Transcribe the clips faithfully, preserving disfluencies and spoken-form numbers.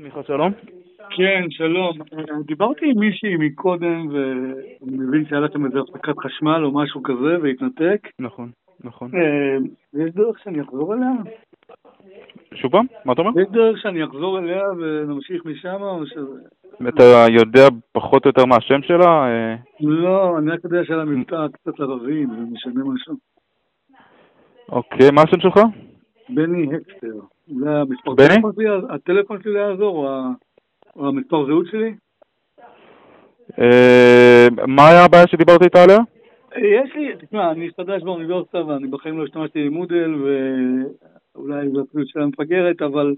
מיכה, שלום. כן, שלום. דיברתי עם מישהי מקודם, ואני מבין שהיה לכם איזה הפסקת חשמל או משהו כזה, והתנתק. נכון, נכון. יש דרך שאני אחזור אליה? שוב פעם? מה אתה אומר? יש דרך שאני אחזור אליה ונמשיך משם, או שזה... אתה יודע פחות או יותר מה השם שלה? לא, אני רק יודע שעל המבטא קצת ערבי, זה משנה משהו. אוקיי, מה השם שלך? בני הקסטר. זה המספר בני? טלפון שלי, הטלפון שלי יעזור, או המספר זהות שלי? מה היה הבעיה שדיברת איתה עליה? יש לי, תשמע, אני חדש באוניברסיטה ואני בחיים לא השתמשתי במודל, ואולי זו אפילו שאלה מפגרת, אבל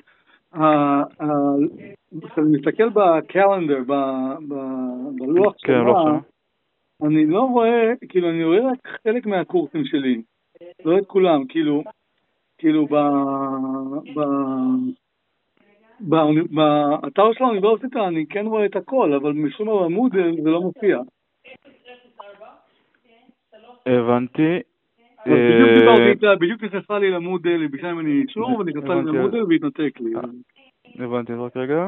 כשאני מסתכל בקלנדר, בלוח שנה, אני לא רואה, כאילו אני רואה רק חלק מהקורסים שלי, לא את כולם, כאילו, כאילו באתר של האוניברסיטה אני כן רואה את הכל, אבל משום מה במודל זה לא מופיע. הבנתי. בדיוק דיברתי איתה, בדיוק נכנסה לי למודל, היא ביקשה ממני אישור, ונכנסה לי למודל והתנתק לי. הבנתי, רק רגע.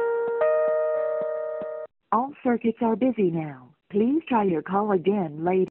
All circuits are busy now. Please try your call again later.